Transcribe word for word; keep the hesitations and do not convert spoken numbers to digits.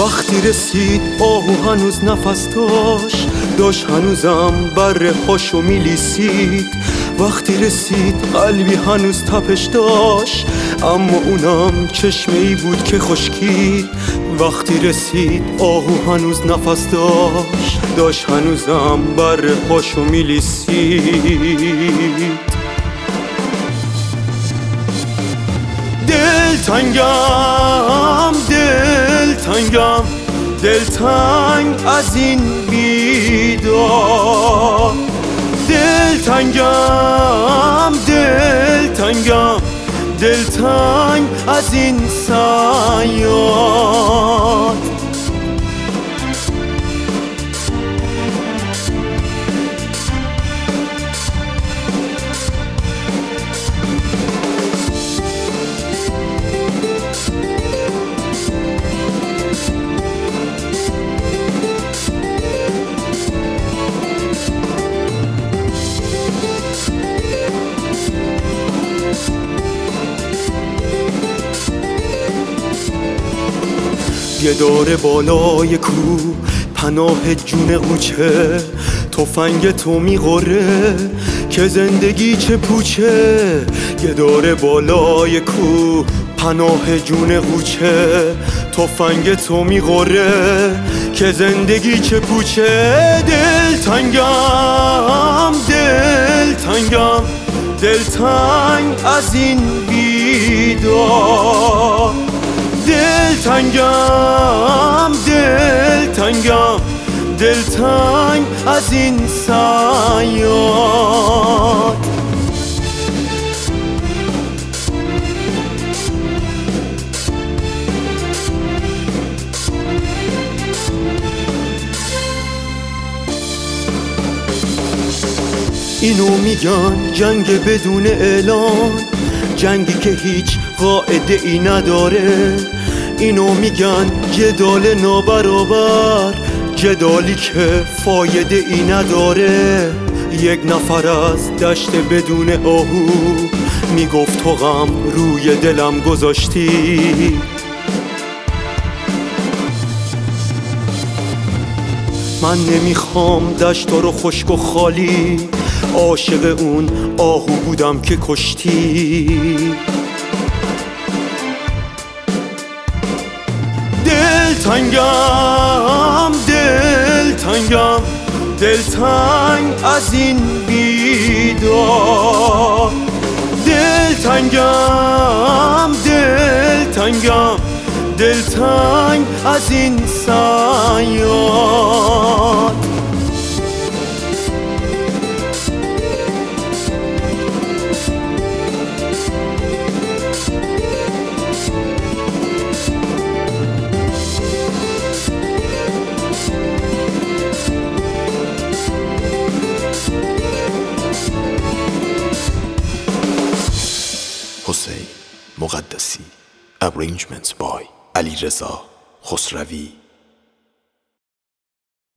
وقتی رسید آهو هنوز نفس داشت، داشت هنوزم بره هاشو میلیسید. وقتی رسید قلبی هنوز تپش داشت، اما اونم چشمه ای بود که خشکید. وقتی رسید آهو هنوز نفس داشت، داشت هنوزم بره هاشو میلیسید. دل تنگم دل تنگم دل تنگ از این بیدار. دل تنگم دل تنگم دل تنگ از این صیاد. یه داره بالای کو پناه جون قوچه، تفنگ تو میغره که زندگی چه پوچه. یه داره بالای کو پناه جون قوچه، تفنگ تو میغره که زندگی چه پوچه. دل تنگم دل تنگم دل تنگ از این بیدار. دل تنگم دل تنگم دل تنگ از این صیاد. اینو میگن جنگ بدون اعلان، جنگی که هیچ قاعده ای نداره. اینو میگن جدال نابرابر، جدالی که فایده ای نداره. یک نفر از دشت بدون آهو میگفت تو غم روی دلم گذاشتی. من نمیخوام دشتا رو خشک و خالی، عاشق اون آهو بودم که کشتی. دل تنگم دل تنگم دل تنگ از این بیدار. دل تنگم دل تنگم دل تنگ از این صیاد. حسین مقدسی. Arrangements by علیرضا خسروی.